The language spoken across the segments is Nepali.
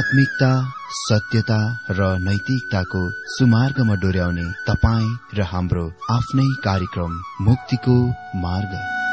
आत्मिकता, सत्यता र नैतिकताको सुमार्गमा डोर्याउने तपाईँ र हाम्रो आफ्नै कार्यक्रम मुक्तिको मार्ग।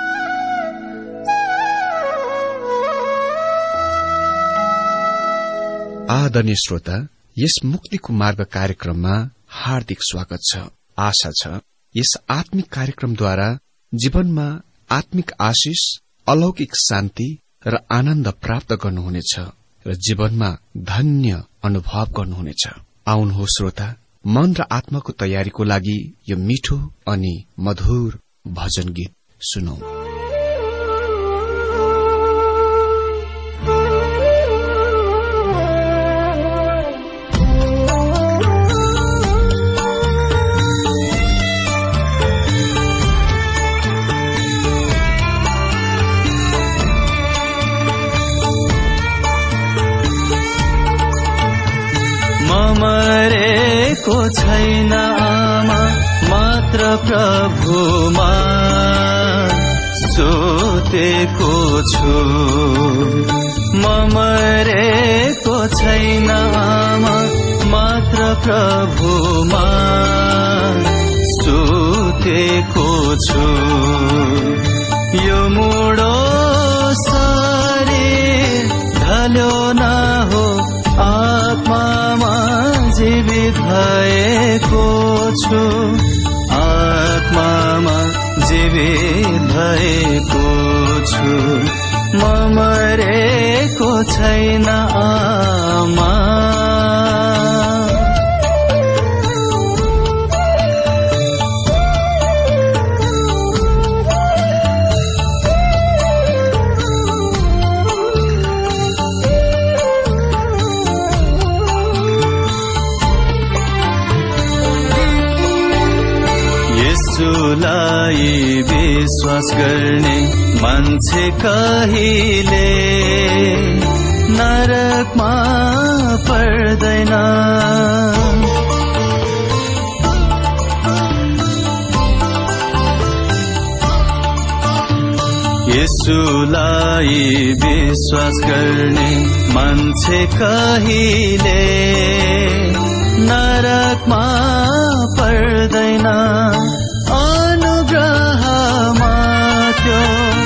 आदरणीय श्रोता, यस मुक्तिको मार्ग कार्यक्रममा हार्दिक स्वागत छ। आशा छ यस आत्मिक कार्यक्रमद्वारा जीवनमा आत्मिक आशिष, अलौकिक शान्ति र आनन्द प्राप्त गर्नुहुनेछ र जीवनमा धन्य अनुभव गर्नुहुनेछ। आउनुहोस् श्रोता, मन र आत्माको तयारीको लागि यो मिठो अनि मधुर भजन गीत सुनौ। मरेको छैन आमा, मात्र प्रभुमा सोतेको छु। मरेको छैन आमा, मात्र प्रभुमा सोतेको छु। यो मुडो शरीर ढल्यो न हो, आत्मामा जीवित भएको छु। आत्मामा जीवित भएको छु। मरेको छैन आमा। यसुलाई विश्वास गर्ने मान्छे कहिले नरकमा पर्दैन। यसुलाई विश्वास गर्ने मान्छे कहिले नरकमा पर्दैन। अनुग्रहमा त्यो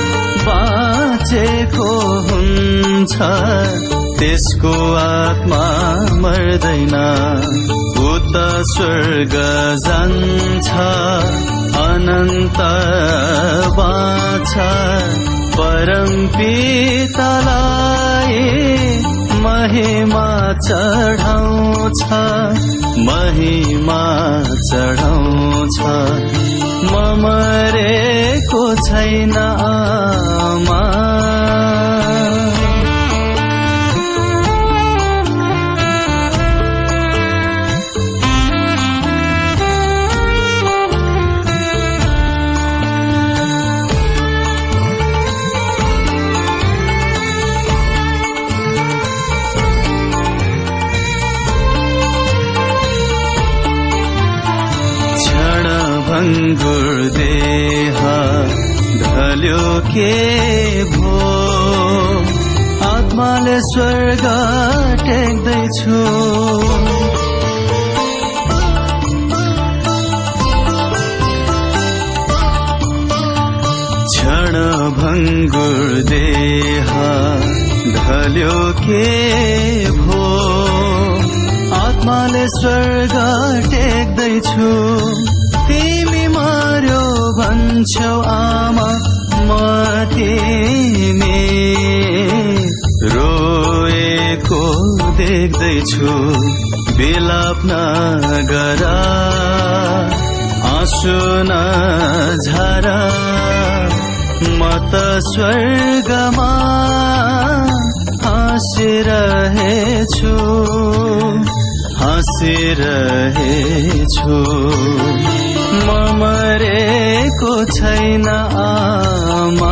बाँचेको हुन्छ, त्यसको आत्मा मर्दैन। उत स्वर्ग जान्छ, अनन्त बाँच। परम पितालाई महिमा चढाउँछ, महिमा चढाउँछ। मरेको छैन आमा। भङ्गुर देह ढल्यो के भो, आत्माले स्वर्ग टेक्दैछु। क्षण भङ्गुर देह ढल्यो के भो, आत्माले स्वर्ग टेक्दैछु। तिमी मर्यो भन्छौ आमा, म तिमी रोएको देख्दैछु। बिलाप नगर, आँसु नझार, म त स्वर्गमा हाँसिरहेछु, हाँसिरहेछु। मरेको छैन आमा।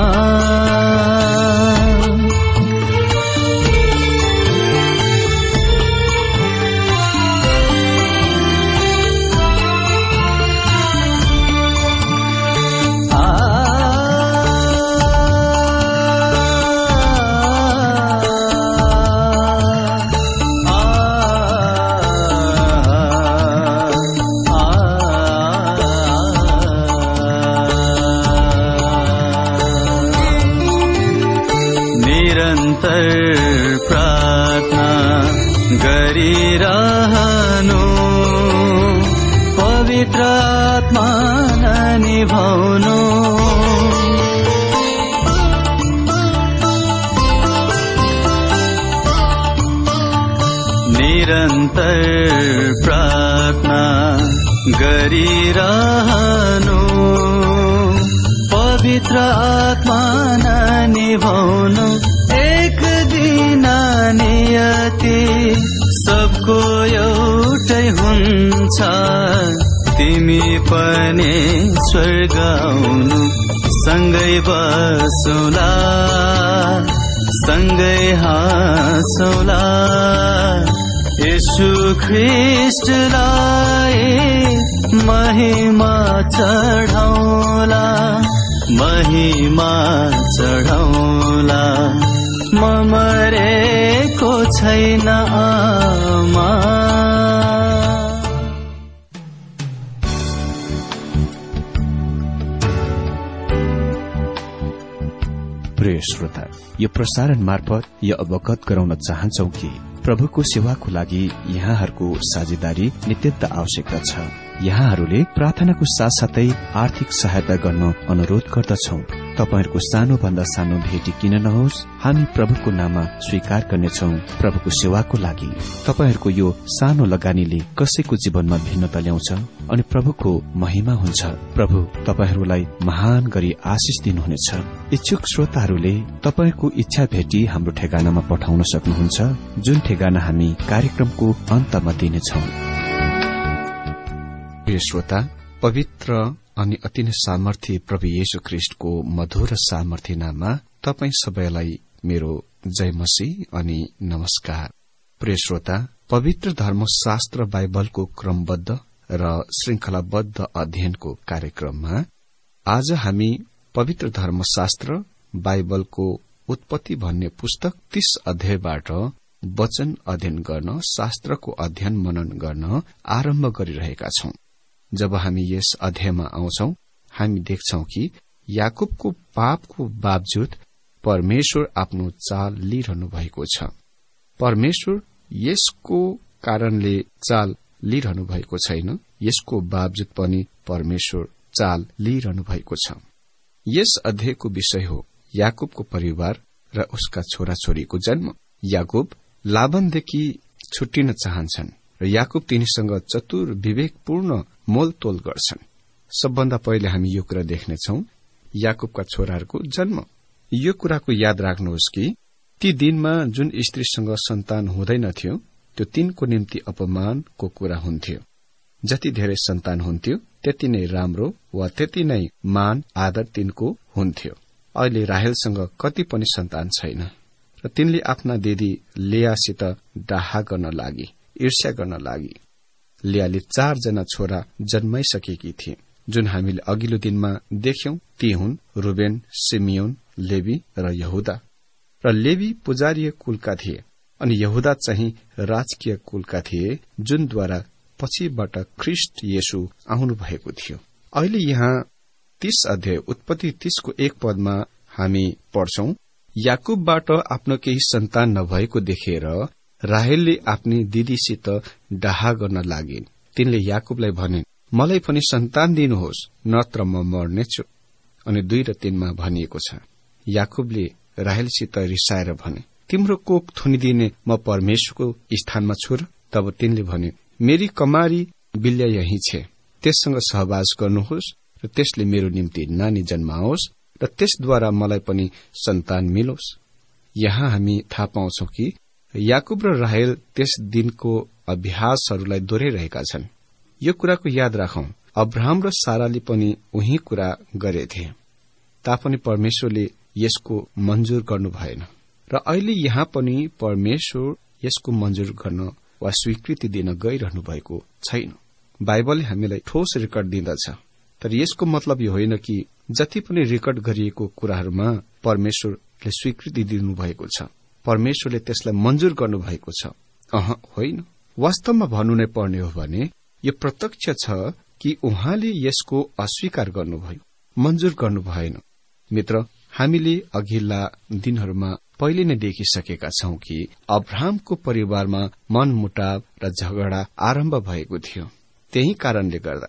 पवित्र आत्मा निभाउनु, निरन्तर प्रार्थना गरिरहनु, पवित्र आत्मा निभाउनु, एक दिन नियति सबको एउटै हुन्छ, तिमी पनि स्वर्ग आउनु, सँगै बसौला, सँगै हाँसौला, येशू ख्रीष्टलाई महिमा चढाउला, महिमा चढाउला। म मरेको छैन आमा। प्रिय श्रोता, यो प्रसारण मार्फत यो अवगत गराउन चाहन्छौ कि प्रभुको सेवाको लागि यहाँहरूको साझेदारी नित्यन्त आवश्यकता छ। यहाँहरूले प्रार्थनाको साथसाथै आर्थिक सहायता गर्न अनुरोध गर्दछौ। तपाईहरूको सानो भन्दा सानो भेटी किन नहोस्, हामी प्रभुको नाममा स्वीकार गर्नेछौ। प्रभुको सेवाको लागि तपाईहरूको यो सानो लगानीले कसैको जीवनमा भिन्नता ल्याउँछ अनि प्रभुको महिमा हुन्छ। प्रभु तपाईहरूलाई महान गरी आशिष दिनुहुनेछ। इच्छुक श्रोताहरूले तपाईहरूको इच्छा भेटी हाम्रो ठेगानामा पठाउन सक्नुहुन्छ, जुन ठेगाना हामी कार्यक्रमको अन्तमा दिनेछौ। प्रिय श्रोता, पवित्र अनि अति नै सामर्थ्य प्रभु येशू ख्रीष्टको मधुर सामर्थ्य नाममा तपाई सबैलाई मेरो जय मसीह अनि नमस्कार। प्रिय श्रोता, पवित्र धर्मशास्त्र बाइबलको क्रमबद्ध र श्रृंखलाबद्ध अध्ययनको कार्यक्रममा आज हामी पवित्र धर्मशास्त्र बाइबलको उत्पत्ति भन्ने पुस्तक 30 अध्यायबाट वचन अध्ययन गर्न, शास्त्रको अध्ययन मनन गर्न आरम्भ गरिरहेका छौं। जब हामी यस अध्यायमा आउँछौं, हामी देख्छौं कि याकूबको पापको बावजुद परमेश्वर आफ्नो चाल लिइरहनु भएको छ। परमेश्वर यसको कारणले चाल लिइरहनु भएको छैन, यसको बावजुद पनि परमेश्वर चाल लिइरहनु भएको छ। यस अध्यायको विषय हो याकूबको परिवार र उसका छोराछोरीको जन्म। याकूब लाबानदेखि छुट्टिन चाहन्छन् र याकूब तिनीसँग चतुर विवेकपूर्ण मोलतोल गर्छन्। सबभन्दा पहिले हामी यो कुरा देख्नेछौं, याकूबका छोराहरूको जन्म। यो कुराको याद राख्नुहोस् कि ती दिनमा जुन स्त्रीसँग सन्तान हुँदैनथ्यो, त्यो तिनको निम्ति अपमानको कुरा हुन्थ्यो। जति धेरै सन्तान हुन्थ्यो त्यति नै राम्रो वा त्यति नै मान आदर तिनको हुन्थ्यो। अहिले राहेलसँग कति पनि सन्तान छैन र तिनले आफ्ना दिदी लेयासित डाहा गर्न लागि, ईर्ष्या गर्न लागि। लेयाले 4 जना छोरा जन्माइसकेकी थिए, जुन हामीले अघिल्लो दिनमा देख्यौं। ती हुन् रुबेन, सिमियोन, लेवी र यहुदा। र लेवी पुजारीय कुलका थिए अनि यहुदा चाहिँ राजकीय कुलका थिए, जुनद्वारा पछिबाट ख्रीष्ट येशू आउनु भएको थियो। अहिले यहाँ 30 अध्याय उत्पत्ति 30 को 1 पदमा हामी पढ्छौं, याकूबबाट आफ्नो केही सन्तान नभएको देखेर राहेलले आफ्नी दिदीसित डाहा गर्न लागिन्। तिनले याकूबलाई भनिन्, मलाई पनि सन्तान दिनुहोस्, नत्र म मर्नेछु। अनि 2 र 3 मा भनिएको छ, याकूबले राहेलसित रिसाएर भने, तिम्रो कोख थुनिदिने म परमेश्वरको स्थानमा छु र? तब तिनले भने, मेरी कमारी बिल्या यही छे, त्यससँग सहवास गर्नुहोस् र त्यसले मेरो निम्ति नानी जन्माओस् र त्यसद्वारा मलाई पनि सन्तान मिलोस्। यहाँ हामी थाहा पाउँछौ कि याकूब र राहेल त्यस दिनको अभ्यासहरूलाई दोहोर्याइरहेका छन्। यो कुराको याद राखौं, अब्राहम र साराले पनि उही कुरा गरेथे, तापनि परमेश्वरले यसको मन्जुर गर्नु भएन र अहिले यहाँ पनि परमेश्वर यसको मन्जुर गर्न वा स्वीकृति दिन गइरहनु भएको छैन। बाइबलले हामीलाई ठोस रेकर्ड दिँदछ, तर यसको मतलब यो होइन कि जति पनि रेकर्ड गरिएको कुराहरूमा परमेश्वरले स्वीकृति दिनुभएको छ, परमेश्वरले त्यसलाई मन्जुर गर्नुभएको छ। होइन। वास्तवमा भन्नु नै पर्ने हो भने यो प्रत्यक्ष छ कि उहाँले यसको अस्वीकार गर्नुभयो, मन्जुर गर्नु भएन। मित्र, हामीले अघिल्ला दिनहरूमा पहिले नै देखिसकेका छौं कि अब्राहमको परिवारमा मनमुटाव र झगडा आरम्भ भएको थियो। त्यही कारणले गर्दा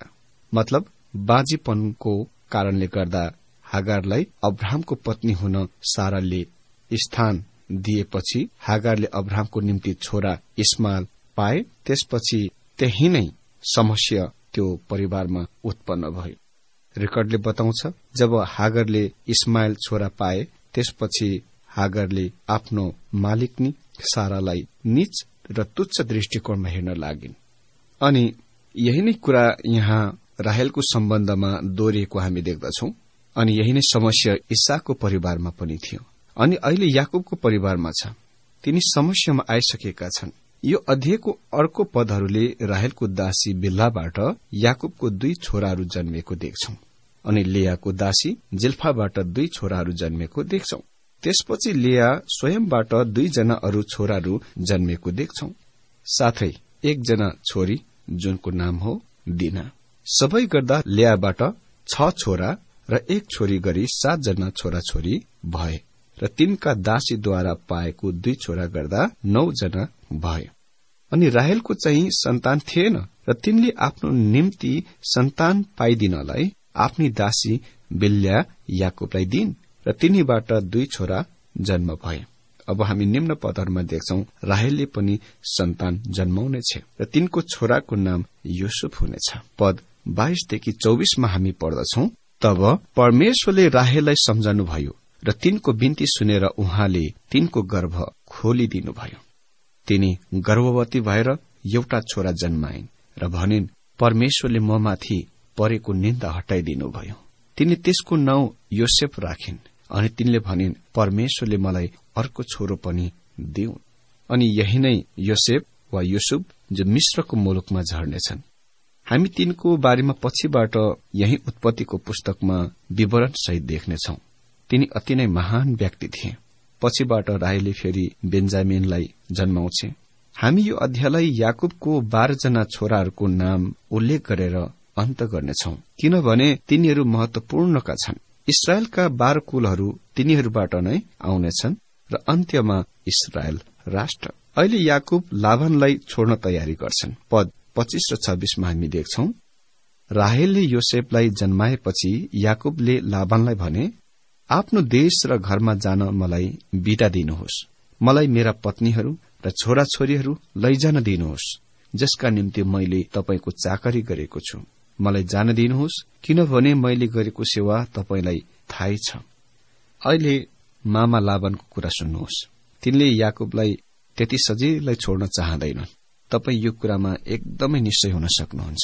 मतलब बाँझीपनको कारणले गर्दा हागारलाई अब्राहमको पत्नी हुन साराले स्थान दिएपछि हागारले अब्राहमको निम्ति छोरा इस्माइल पाए। त्यसपछि त्यही नै समस्या त्यो परिवारमा उत्पन्न भयो। रेकर्डले बताउँछ जब हागरले इस्माइल छोरा पाए त्यसपछि हागरले आफ्नो मालिकनी सारालाई नीच र तुच्छ दृष्टिकोणमा हेर्न लागिन्। अनि यही नै कुरा यहाँ राहेलको सम्बन्धमा दोहोरिएको हामी देख्दछौं। अनि यही नै समस्या इसाकको परिवारमा पनि थियो अनि अहिले याकुबको परिवारमा छ। तिनी समस्यामा आइसकेका छन्। यो अध्यायको अर्को पदहरूले राहेलको दासी बिल्हाबाट याकुबको 2 छोराहरू जन्मेको देख्छौं अनि लेयाको दासी जिल्फाबाट 2 छोराहरू जन्मेको देख्छौं। त्यसपछि लेया स्वयंबाट 2 जना अरू छोराहरू जन्मेको देख्छौं, साथै 1 जना छोरी जुनको नाम हो दिना। सबै गर्दा लेयाबाट 6 छोरा र 1 छोरी गरी 7 जना छोराछोरी भए र तिनका दासीद्वारा पाएको 2 छोरा गर्दा 9 जना भए। अनि राहेलको चाहिँ सन्तान थिएन र तिनले आफ्नो निम्ति सन्तान पाइदिनलाई आफ्नी दासी बिल्हा याकुबलाई दिइन् र तिनीबाट 2 छोरा जन्म भए। अब हामी निम्न पदहरूमा देख्छौं राहेलले पनि सन्तान जन्माउनेछ र तिनको छोराको नाम युसुफ हुनेछ। पद 22 देखि 24 मा हामी पढ्दछौं, तब परमेश्वरले राहेललाई सम्झनुभयो र तिनको बिन्ती सुनेर उहाँले तिनको गर्भ खोलिदिनुभयो। तिनी गर्भवती भएर एउटा छोरा जन्माइन् र भनिन्, परमेश्वरले ममाथि परेको निन्दा हटाइदिनुभयो। तिनी त्यसको नाउँ योसेफ राखिन् अनि तिनले भनिन्, परमेश्वरले मलाई अर्को छोरो पनि दिउन्। अनि यही नै योसेफ वा युसुफ जो मिश्रको मुलुकमा झर्नेछन्। हामी तिनको बारेमा पछिबाट यही उत्पत्तिको पुस्तकमा विवरण सहित देख्नेछौं। तिनी अति नै महान व्यक्ति थिए। पछिबाट राहेलले फेरि बेन्जामिनलाई जन्माउँछे। हामी यो अध्यायलाई याकुबको 12 जना छोराहरूको नाम उल्लेख गरेर अन्त गर्नेछौं, किनभने तिनीहरू महत्वपूर्णका छन्। इस्राएलका 12 कुलहरू तिनीहरूबाट नै आउनेछन् र अन्त्यमा इस्राएल राष्ट्र। अहिले याकुब लाबानलाई छोड्न तयारी गर्छन्। पद 25 र 26 मा हामी देख्छौं, राहेलले योसेफलाई जन्माएपछि याकुबले लाबानलाई भने, आफ्नो देश र घरमा जान मलाई बिदा दिनुहोस्। मलाई मेरा पत्नीहरू र छोराछोरीहरू लैजान दिनुहोस्, जसका निम्ति मैले तपाईको चाकरी गरेको छु। मलाई जान दिनुहोस्, किनभने मैले गरेको सेवा तपाईलाई थाहै छ। अहिले मामा लाबानको कुरा सुन्नुहोस्। तिनले याकुबलाई त्यति सजिलै छोड्न चाहँदैनन्। तपाई यो कुरामा एकदमै निश्चय हुन सक्नुहुन्छ।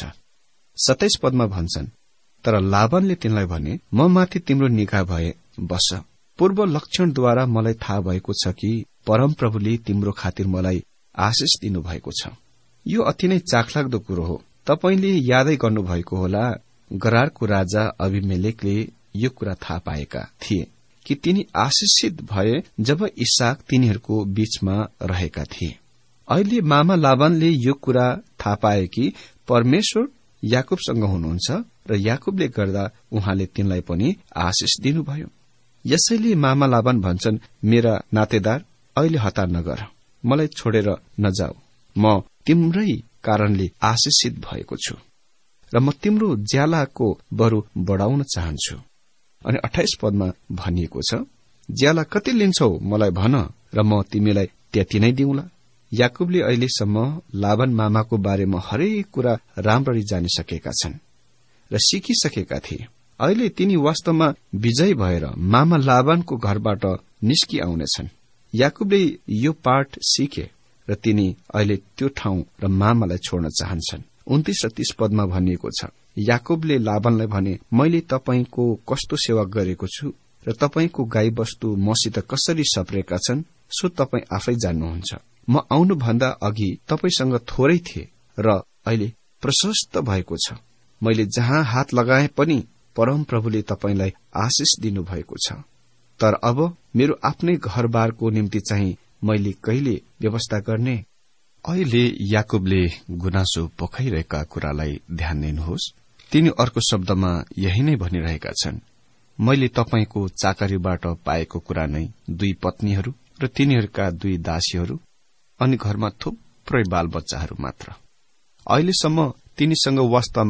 27 पदमा भन्छन्, तर लाबानले तिनलाई भने, म माथि तिम्रो निगाह भए बस। पूर्व लक्षणद्वारा मलाई थाहा भएको छ कि परमप्रभुले तिम्रो खातिर मलाई आशिष दिनुभएको छ। यो अति नै चाखलाग्दो कुरो हो। तपाईले यादै गर्नुभएको होला, गरारको राजा अबिमेलेकले यो कुरा थाहा पाएका थिए कि तिनी आशिषित भए जब इसाक तिनीहरूको बीचमा रहेका थिए। अहिले मामा लाबानले यो कुरा थाहा पाए कि परमेश्वर याकुबसँग हुनुहुन्छ र याकुबले गर्दा उहाँले तिनलाई पनि आशिष दिनुभयो। यसैले मामा लाबान भन्छन्, मेरा नातेदार, अहिले हतार नगर, मलाई छोडेर नजाऊ। म तिम्रै कारणले आशिषित भएको छु र म तिम्रो ज्यालाको बरु बढाउन चाहन्छु। अनि 28 पदमा भनिएको छ, ज्याला कति लिन्छौ मलाई भन र म तिमीलाई त्यति नै दिउँला। याकुबले अहिलेसम्म लाबान मामाको बारेमा हरेक कुरा राम्ररी जानिसकेका छन् र सिकिसकेका थिए। अहिले तिनी वास्तवमा विजयी भएर मामा लाबानको घरबाट निस्किआउनेछन्। याकुबले यो पाठ सिके र तिनी अहिले त्यो ठाउँ र मामालाई छोड्न चाहन्छन्। 29 र 30 पदमा भनिएको छ, याकुबले लाबानलाई भने, मैले तपाईको कस्तो सेवा गरेको छु र तपाईको गाईबस्तु मसित कसरी सप्रेका छन् सो तपाई आफै जान्नुहुन्छ। म आउनुभन्दा अघि तपाईसँग थोरै थिए र अहिले प्रशस्त भएको छ। मैले जहाँ हात लगाए पनि परमप्रभुले तपाईलाई आशिष दिनुभएको छ। तर अब मेरो आफ्नै घरबारको निम्ति चाहिँ मैले कहिले व्यवस्था गर्ने? अहिले याकुबले गुनासो पोखाइरहेका कुरालाई ध्यान दिनुहोस्। तिनी अर्को शब्दमा यही नै भनिरहेका छन्, मैले तपाईको चाकरीबाट पाएको कुरा नै 2 पत्नीहरू र तिनीहरूका 2 दासीहरू अनि घरमा थुप्रै बालबच्चाहरू मात्र। अहिलेसम्म तिनीसँग वास्तवमा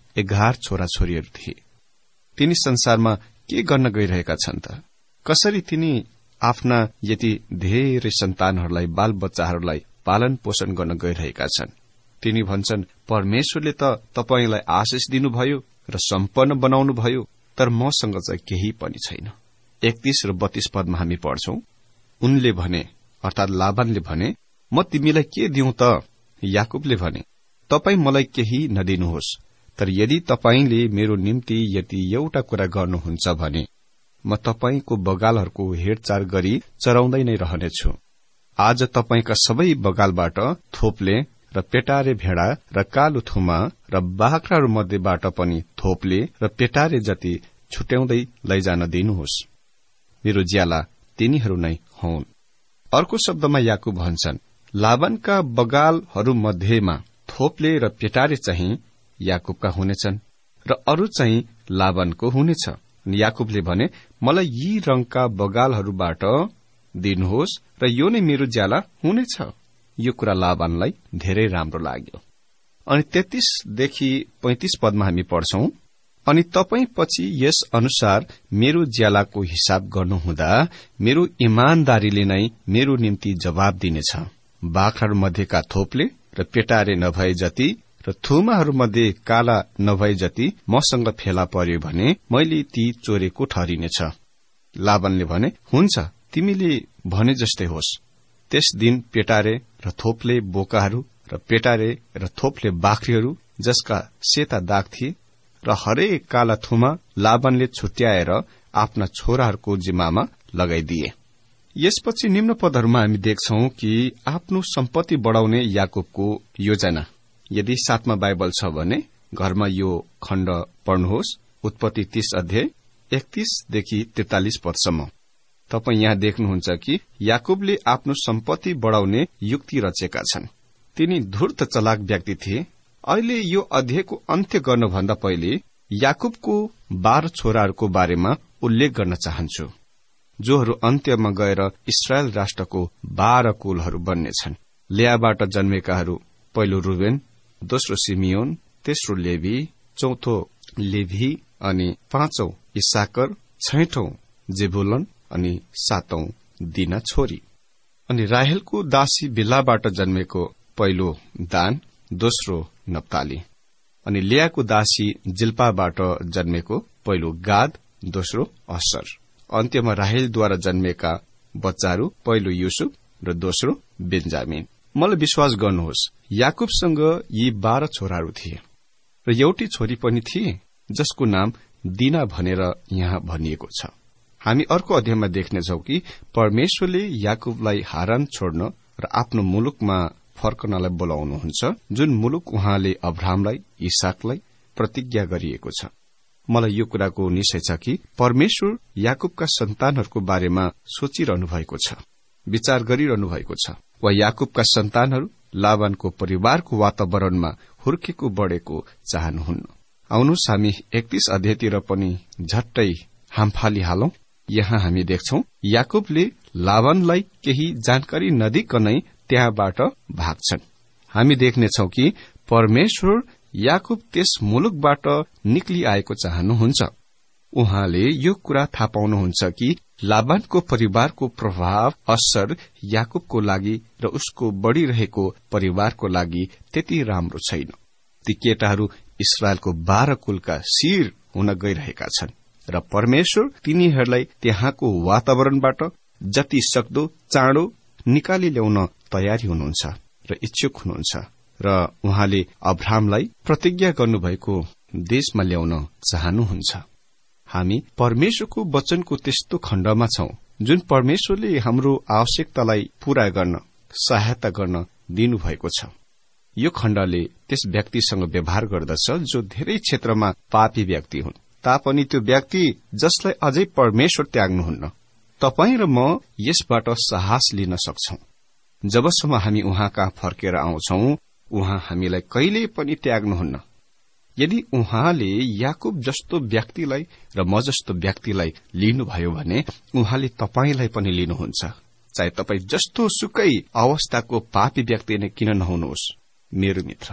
11 छोराछोरीहरू थिए। तिनी संसारमा के गर्न गइरहेका छन् त? कसरी तिनी आफ्ना यति धेरै सन्तानहरूलाई, बाल बच्चाहरूलाई पालन पोषण गर्न गइरहेका छन्? तिनी भन्छन्, परमेश्वरले त तपाईलाई आशिष दिनुभयो र सम्पन्न बनाउनुभयो, तर मसँग चाहिँ केही पनि छैन। 31 र 32 पदमा हामी पढ्छौं, उनले भने अर्थात लाबानले भने, म तिमीलाई के दिउँ त? याकुबले भने, तपाई मलाई केही नदिनुहोस्, तर यदि तपाईले मेरो निम्ति यति एउटा कुरा गर्नुहुन्छ भने म तपाईको बगालहरूको हेरचाह गरी चराउँदै नै रहनेछु। आज तपाईका सबै बगालबाट थोप्ले र पेटारे भेडा र कालो थुमा र बाख्राहरू मध्येबाट पनि थोप्ले र पेटारे जति छुट्याउँदै लैजान दिनुहोस्। मेरो ज्याला तिनीहरू नै हुन्। अर्को शब्दमा याकुब भन्छन्, लाबानका बगालहरू मध्येमा थोप्ले र पेटारे चाहिँ याकुबका हुनेछन् र अरू चाहिँ लाबानको हुनेछ। याकुबले भने, मलाई यी रंगका बगालहरूबाट दिनुहोस् र यो नै मेरो ज्याला हुनेछ। यो कुरा लाबानलाई धेरै राम्रो लाग्यो। अनि 33 देखि 35 पदमा हामी पढ्छौं, अनि तपाई पछि यस अनुसार मेरो ज्यालाको हिसाब गर्नुहुँदा मेरो इमानदारीले नै मेरो निम्ति जवाब दिनेछ। बाख्राहरू मध्येका थोप्ले र पेटारे नभए जति र थुमाहरू मध्ये काला नभए जति मसँग फेला पर्यो भने मैले ती चोरेको ठहरिनेछ। लाबानले भने, हुन्छ, तिमीले भने जस्तै होस्। त्यस दिन पेटारे र थोप्ले बोकाहरू र पेटारे र थोप्ले बाख्रीहरू जसका सेता दाग थिए र हरेक काला थुमा लाबानले छुट्याएर आफ्ना छोराहरूको जिम्मामा लगाइदिए। यसपछि निम्न पदहरूमा हामी देख्छौं कि आफ्नो सम्पत्ति बढाउने याकुबको योजना। यदि साथमा बाइबल छ भने घरमा यो खण्ड पढ्नुहोस्, उत्पत्ति 30 अध्याय 31 देखि 43 पदसम्म। तपाई यहाँ देख्नुहुन्छ कि याकुबले आफ्नो सम्पत्ति बढाउने युक्ति रचेका छन्। तिनी धूर्त चलाक व्यक्ति थिए। अहिले यो अध्यायको अन्त्य गर्नुभन्दा पहिले याकुबको 12 छोराहरूको बारेमा उल्लेख गर्न चाहन्छु, जोहरू अन्त्यमा गएर इस्रायल राष्ट्रको 12 कुलहरू बन्नेछन्। लेयाबाट जन्मेकाहरू, पहिलो रुबेन, दोस्रो सिमियोन, तेस्रो लेवी, चौथो लेभी, अनि 5औं इसाकर, 6औं जेबुलन, अनि 7औं दिना छोरी। अनि राहेलको दासी बिलाबाट जन्मेको पहिलो दान, दोस्रो नप्ताली। अनि लेयाको दासी जिल्पाबाट जन्मेको पहिलो गाद, दोस्रो असर। अन्त्यमा राहेलद्वारा जन्मेका बच्चाहरू, पहिलो युसुफ र दोस्रो बेन्जामिन। मलाई विश्वास गर्नुहोस्, याकुबसँग यी 12 छोराहरू थिए र एउटी छोरी पनि थिए जसको नाम दिना भनेर यहाँ भनिएको छ। हामी अर्को अध्यायमा देख्नेछौ कि परमेश्वरले याकुबलाई हारान छोड्न र आफ्नो मुलुकमा फर्कनलाई बोलाउनुहुन्छ, जुन मुलुक उहाँले अब्राहमलाई, इसाकलाई प्रतिज्ञा गरिएको छ। मलाई यो कुराको निश्चय छ कि परमेश्वर याकुबका सन्तानहरूको बारेमा सोचिरहनु भएको छ, विचार गरिरहनु भएको छ, वा याकुबका सन्तानहरू लाबानको परिवारको वातावरणमा हुर्केको बढेको चाहनुहुन्न। आउनुहोस् हामी 31 अध्यायतिर पनि झट्टै हामफालिहालौं। यहाँ हामी देख्छौं याकुबले लाबानलाई केही जानकारी नदिकनै त्यहाँबाट भाग्छन्। हामी देख्नेछौ कि परमेश्वर याकुब त्यस मुलुकबाट निक्ली आएको चाहनुहुन्छ। उहाँले यो कुरा थाहा पाउनुहुन्छ कि लाबानको परिवारको प्रभाव असर याकुबको लागि र उसको बढ़िरहेको परिवारको लागि त्यति राम्रो छैन। ती केटाहरू इस्रायलको 12 कुलका शिर हुन गइरहेका छन् र परमेश्वर तिनीहरूलाई त्यहाँको वातावरणबाट जति सक्दो चाँडो निकाली ल्याउन तयारी हुनुहुन्छ र इच्छुक हुनुहुन्छ र उहाँले अब्राहमलाई प्रतिज्ञा गर्नुभएको देशमा ल्याउन चाहनुहुन्छ। हामी परमेश्वरको वचनको त्यस्तो खण्डमा छौं जुन परमेश्वरले हाम्रो आवश्यकतालाई पूरा गर्न, सहायता गर्न दिनुभएको छ। यो खण्डले त्यस व्यक्तिसँग व्यवहार गर्दछ जो धेरै क्षेत्रमा पापी व्यक्ति हुन्, तापनि त्यो व्यक्ति जसलाई अझै परमेश्वर त्याग्नुहुन्न। तपाई र म यसबाट साहस लिन सक्छौं। जबसम्म हामी उहाँ कहाँ फर्केर आउँछौं, उहाँ हामीलाई कहिल्यै पनि त्याग्नुहुन्न। यदि उहाँले याकुब जस्तो व्यक्तिलाई र म जस्तो व्यक्तिलाई लिनुभयो भने उहाँले तपाईलाई पनि लिनुहुन्छ, चाहे तपाई जस्तो सुकै अवस्थाको पापी व्यक्ति नै किन नहुनुहोस्। मेरो मित्र,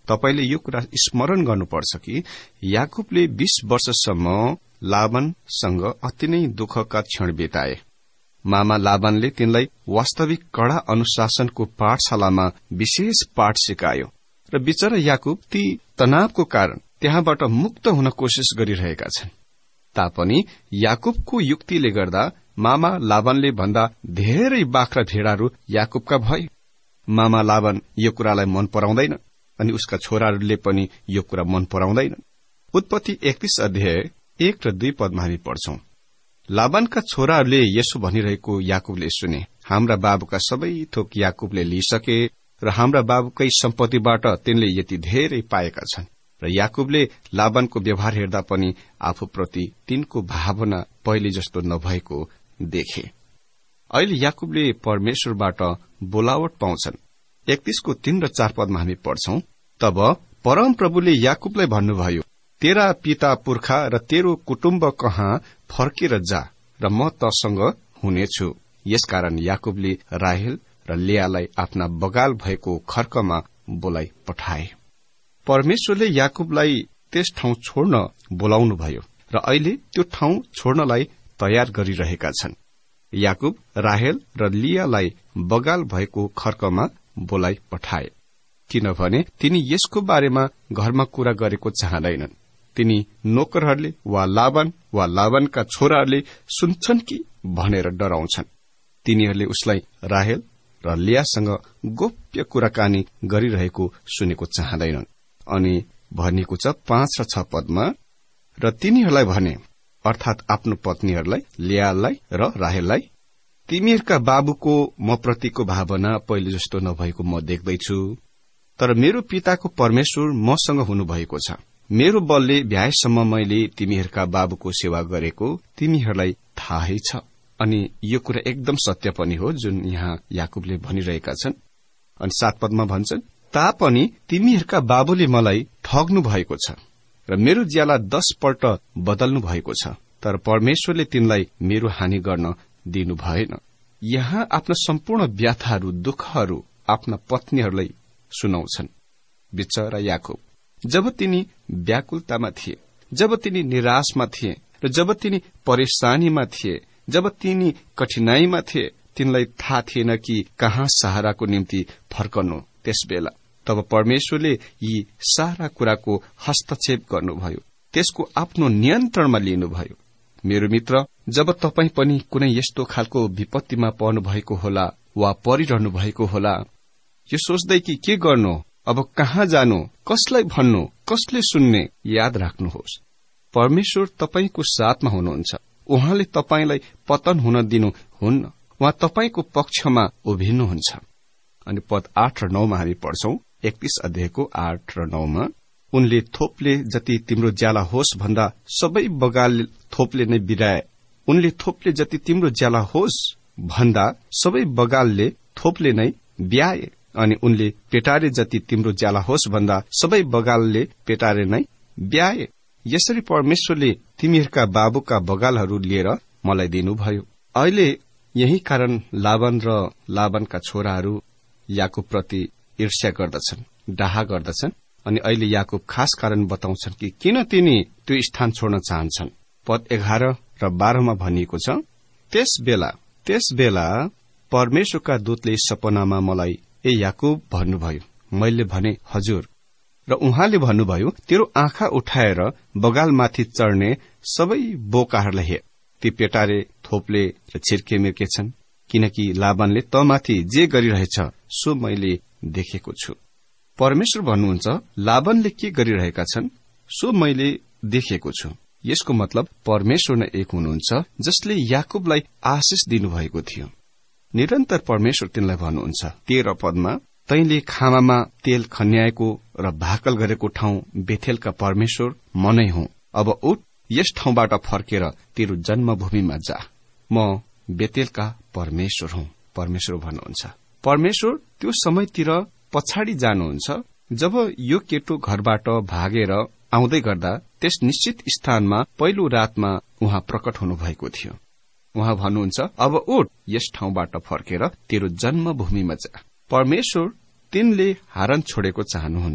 तपाईले यो कुरा स्मरण गर्नुपर्छ कि याकुबले 20 वर्षसम्म लाबानसँग अति नै दुःखका क्षण बिताए। मामा लाबानले तिनलाई वास्तविक कड़ा अनुशासनको पाठशालामा विशेष पाठ सिकायो र बिचरा याकुब ती तनावको कारण त्यहाँबाट मुक्त हुन कोशिश गरिरहेका छन्। तापनि याकुबको युक्तिले गर्दा मामा लाबानले भन्दा धेरै बाख्रा भेडाहरू याकुबका भए। मामा लाबान यो कुरालाई मन पराउँदैन अनि उसका छोराहरूले पनि यो कुरा मन पराउँदैनन्। उत्पत्ति 31 अध्याय 1 र 2 पदमा हामी पढ्छौं। लाबानका छोराहरूले यसो भनिरहेको याकुबले सुने, हाम्रा बाबुका सबै थोक याकुबले लिइसके र हाम्रा बाबुकै सम्पत्तिबाट तिनले यति धेरै पाएका छन्। र याकुबले लाबानको व्यवहार हेर्दा पनि आफूप्रति तिनको भावना पहिले जस्तो नभएको देखे। अहिले याकुबले परमेश्वरबाट बोलावट पाउँछन्। 31को 3 र 4 पदमा हामी पढ्छौं। तब परम प्रभुले याकुबलाई भन्नुभयो, तेरा पिता पुर्खा र तेरो कुटुम्ब कहाँ फर्केर जा र म तसँग हुनेछु। यसकारण याकुबले राहेल र लेयालाई आफ्ना बगाल भएको खर्कमा बोलाई पठाए। परमेश्वरले याकुबलाई त्यस ठाउँ छोड्न बोलाउनुभयो र अहिले त्यो ठाउँ छोड्नलाई तयार गरिरहेका छन्। याकुब राहेल र लियालाई बगाल भएको खर्कमा बोलाई पठाए, किनभने तिनी यसको बारेमा घरमा कुरा गरेको चाहँदैनन्। तिनी नोकरहरूले वा लाबानका छोराहरूले सुन्छन् कि भनेर डराउँछन्। तिनीहरूले उसलाई राहेल र लियासँग गोप्य कुराकानी गरिरहेको सुनेको चाहँदैनन्। अनि भनिएको छ 5 र 6 पदमा, र तिनीहरूलाई भने, अर्थात आफ्नो पत्नीहरूलाई लियालाई र राहेललाई, तिमीहरूका बाबुको म प्रतिको भावना पहिले जस्तो नभएको म देख्दैछु, तर मेरो पिताको परमेश्वर मसँग हुनुभएको छ। मेरो बलले भ्याएसम्म मैले तिमीहरूका बाबुको सेवा गरेको तिमीहरूलाई थाहै छ। अनि यो कुरा एकदम सत्य पनि हो जुन यहाँ याकुबले भनिरहेका छन्। अनि 7 पदमा भन्छन्, तापनि तिमीहरूका बाबुले मलाई ठग्नु भएको छ र मेरो ज्याला 10 पल्ट बदल्नु भएको छ, तर परमेश्वरले तिनलाई मेरो हानि गर्न दिनु भएन। यहाँ आफ्ना सम्पूर्ण व्यथाहरू दुःखहरू आफ्ना पत्नीहरूलाई सुनाउँछन्। बिचरा याकुब, जब तिनी व्याकुलतामा थिए, जब तिनी निराशमा थिए र जब तिनी परेशानीमा थिए, जब तिनी कठिनाईमा थिए, तिनलाई थाहा थिएन कि कहाँ सहाराको निम्ति फर्कनु। त्यसबेला तब परमेश्वरले यी सारा कुराको हस्तक्षेप गर्नुभयो, त्यसको आफ्नो नियन्त्रणमा लिनुभयो। मेरो मित्र, जब तपाई पनि कुनै यस्तो खालको विपत्तिमा पर्नु भएको होला वा परिरहनु भएको होला, यो सोच्दै कि के गर्नु, अब कहाँ जानु, कसलाई भन्नु, कसले सुन्ने, याद राख्नुहोस्, परमेश्वर तपाईको साथमा हुनुहुन्छ। उहाँले तपाईलाई पतन हुन दिनुहुन्न, उहाँ तपाईको पक्षमा उभिनुहुन्छ। अनि पद 8 र 9 मा हामी पढ्छौं। 31 अध्यायको 8 र 9 मा, उनले थोपले जति तिम्रो ज्याला होस् भन्दा सबै बगाल थोपले नै बिराए। उनले थोपले जति तिम्रो ज्याला होस् भन्दा सबै बगालले थोपले नै ब्याए। अनि उनले पेटारे जति तिम्रो ज्याला होस् भन्दा सबै बगालले पेटारे नै ब्याए। यसरी परमेश्वरले तिमीहरूका बाबुका बगालहरू लिएर मलाई दिनुभयो। अहिले यही कारण लाबान र लाबानका छोराहरू याकुब प्रति ईर्ष्या गर्दछन्, डाहा गर्दछन्। अनि अहिले याकुब खास कारण बताउँछन् कि किन तिनी त्यो स्थान छोड्न चाहन्छन्। पद 11 र 12 मा भनिएको छ, त्यस बेला परमेश्वरका दूतले सपनामा मलाई ए याकुब भन्नुभयो। मैले भने हजुर, र उहाँले भन्नुभयो, तेरो आँखा उठाएर बगालमाथि चढ्ने सबै बोकाहरूलाई हेर, ती पेटारे थोपले र छिर्के मिर्के छन्, किनकि लाबानले तमाथि जे गरिरहेछ सो मैले देखेको छु। परमेश्वर भन्नुहुन्छ, लाबानले के गरिरहेका छन् सो मैले देखेको छु। यसको मतलब परमेश्वर नै एक हुनुहुन्छ जसले याकुबलाई आशिष दिनुभएको थियो। निरन्तर परमेश्वर तिनलाई भन्नुहुन्छ 13 पदमा, तैले खामामा तेल खन्याएको र भाकल गरेको ठाउँ बेथेलका परमेश्वर म नै हुँ। अब उठ, यस ठाउँबाट फर्केर तेरो जन्मभूमिमा जा, म बेतेलका परमेश्वर हुँ। परमेश्वर भन्नुहुन्छ। परमेश्वर त्यो समयतिर पछाडि जानुहुन्छ जब यो केटो घरबाट भागेर आउँदै गर्दा त्यस निश्चित स्थानमा पहिलो रातमा उहाँ प्रकट हुनुभएको थियो। उहाँ भन्नुहुन्छ, अब उठ, यस ठाउँबाट फर्केर तेरो जन्मभूमिमा जा। परमेश्वर तिनले हारन छोडेको चाहनुहुन्छ।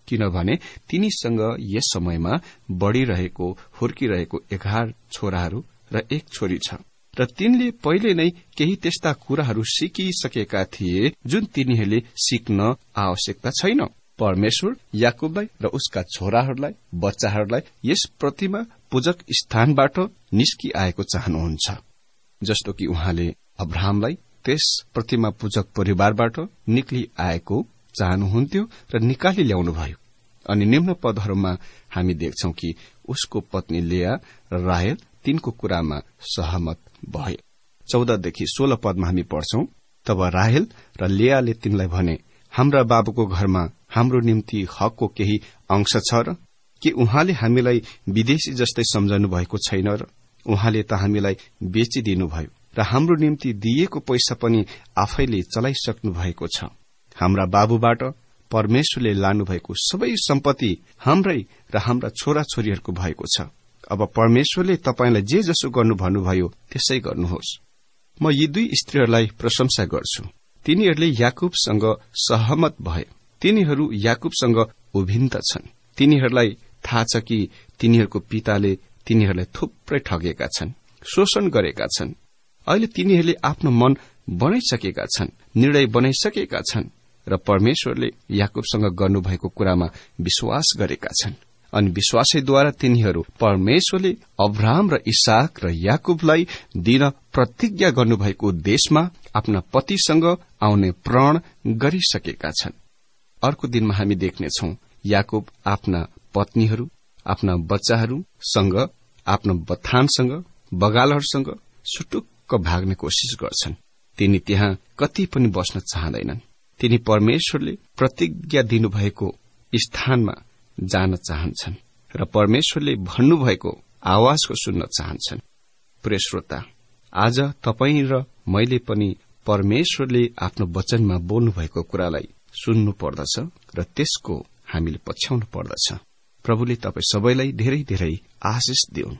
किनभने तिनीसँग यस समयमा बढ़िरहेको हुर्किरहेको 11 छोराहरू र 1 छोरी छ र तिनले पहिले नै केही त्यस्ता कुराहरू सिकिसकेका थिए जुन तिनीहरूले सिक्न आवश्यकता छैन। परमेश्वर याकुबलाई र उसका छोराहरूलाई बच्चाहरूलाई यस प्रतिमा पूजक स्थानबाट निस्किआएको चाहनुहुन्छ, जस्तो कि उहाँले अब्राहमलाई त्यस प्रतिमा पूजक परिवारबाट निक्ली आएको चाहनुहुन्थ्यो र निकाली ल्याउनुभयो। अनि निम्न पदहरूमा हामी देख्छौं कि उसको पत्नी लेया र राहेल तिनको कुरामा सहमत भए। 14 देखि 16 पदमा हामी पढ्छौं, तब राहेल र लेयाले तिनलाई भने, हाम्रा बाबुको घरमा हाम्रो निम्ति हकको केही अंश छ र? के उहाँले हामीलाई विदेशी जस्तै सम्झनु भएको छैन र? उहाँले त हामीलाई बेचिदिनुभयो र हाम्रो निम्ति दिएको पैसा पनि आफैले चलाइसक्नु भएको छ। हाम्रा बाबुबाट परमेश्वरले लानुभएको सबै सम्पत्ति हाम्रै र हाम्रा छोराछोरीहरूको भएको छ। अब परमेश्वरले तपाईंलाई जे जसो गर्नु भन्नुभयो त्यसै गर्नुहोस्। म यी 2 स्त्रीहरूलाई प्रशंसा गर्छु। तिनीहरूले याकुबसँग सहमत भए। तिनीहरू याकुबसँग उभिन्त छन्। तिनीहरूलाई थाहा छ कि तिनीहरूको पिताले तिनीहरूलाई थुप्रै ठगेका छन्, शोषण गरेका छन्। अहिले तिनीहरूले आफ्नो मन बनाइसकेका छन्, निर्णय बनाइसकेका छन् र परमेश्वरले याकुबसँग गर्नुभएको कुरामा विश्वास गरेका छन्। अनि विश्वासैद्वारा तिनीहरू परमेश्वरले अब्राहम र इसाक र याकुबलाई दिन प्रतिज्ञा गर्नुभएको देशमा आफ्ना पतिसँग आउने प्रण गरिसकेका छन्। अर्को दिनमा हामी देख्नेछौं याकुब आफ्ना पत्नीहरू, आफ्ना बच्चाहरूसँग, आफ्ना बथानसँग, बगालहरूसँग सुटुक्क भाग्ने कोशिश गर्छन्। तिनी त्यहाँ कति पनि बस्न चाहँदैनन्। तिनी परमेश्वरले प्रतिज्ञा दिनुभएको स्थानमा जान चाहन्छन् र परमेश्वरले भन्नुभएको आवाजको सुन्न चाहन्छन्। प्रिय श्रोता, आज तपाई र मैले पनि परमेश्वरले आफ्नो वचनमा बोल्नुभएको कुरालाई सुन्नु पर्दछ र त्यसको हामीले पछ्याउनु पर्दछ। प्रभुले तपाई सबैलाई धेरै धेरै आशिष दिउन्।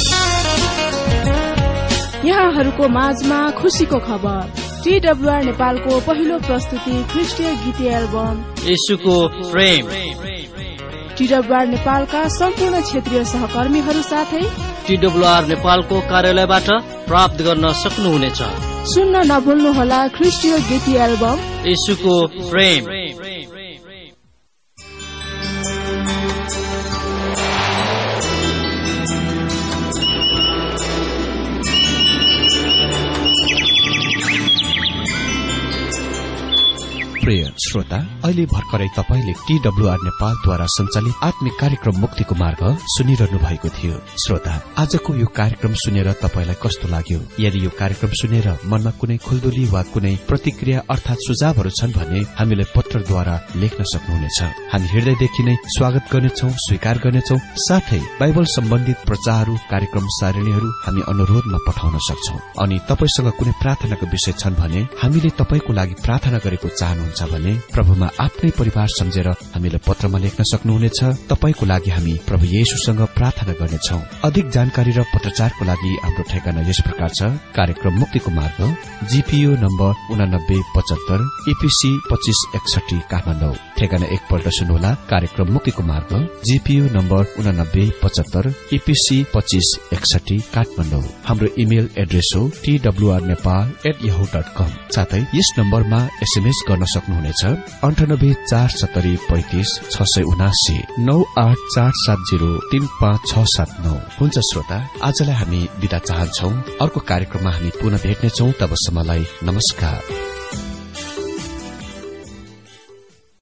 यहाँहरूको माझमा खुशीको खबर। टीडब्ल्यूआर नेपालको पहिलो प्रस्तुति ख्रीष्टीय गीत एल्बम येशूको प्रेम टीडब्ल्यूआर नेपालका सम्पूर्ण क्षेत्रीय सहकर्मीहरू साथै टीडब्ल्यूआर नेपालको कार्यालयबाट प्राप्त गर्न सक्नुहुनेछ। सुन्न नभुल्नुहोला ख्रीष्टीय गीत एल्बम येशूको प्रेम। प्रिय श्रोता, अहिले भर्खरै तपाईले टीडब्ल्यूआर नेपालद्वारा सञ्चालित आत्मिक कार्यक्रम मुक्तिको मार्ग सुनिरहनु भएको थियो। श्रोता, आजको यो कार्यक्रम सुनेर तपाईलाई कस्तो लाग्यो? यदि यो कार्यक्रम सुनेर मनमा कुनै खुल्दुली वा कुनै प्रतिक्रिया अर्थात सुझावहरू छन् भने हामीलाई पत्रद्वारा लेख्न सक्नुहुनेछ। हामी हृदयदेखि नै स्वागत गर्नेछौं, स्वीकार गर्नेछौं। साथै बाइबल सम्बन्धित प्रचारहरू, कार्यक्रम सारणीहरू हामी अनुरोधमा पठाउन सक्छौं। अनि तपाईसँग कुनै प्रार्थनाको विषय छन् भने हामीले तपाईको लागि प्रार्थना गरेको चाहनुहुन्छ भने प्रभुमा आफ्नै परिवार सम्झेर हामीलाई पत्रमा लेख्न सक्नुहुनेछ। तपाईको लागि हामी प्रभु येशूसँग प्रार्थना गर्नेछौं। अधिक जानकारी र पत्रचारको लागि हाम्रो ठेगाना यस प्रकार छ। कार्यक्रम मुक्तिको मार्ग, जीपीओ नम्बर 8975 EPC 2561 काठमाडौँ। ठेगाना एकपल्ट सुन्नुहोला। कार्यक्रम मुक्तिको मार्ग, जीपीओ नम्बर 8975 EPC 2561 काठमाडौँ। हाम्रो इमेल एड्रेस हो twrnepal@yahoo.com। साथै यस नम्बरमा एसएमएस गर्न सक्नुहुनेछ 9843350679 9847035679। हुन्छ श्रोता, आजलाई हामी बिदा चाहन्छौ। अर्को कार्यक्रममा हामी पुनः भेट्नेछौं। तबसम्मलाई नमस्कार।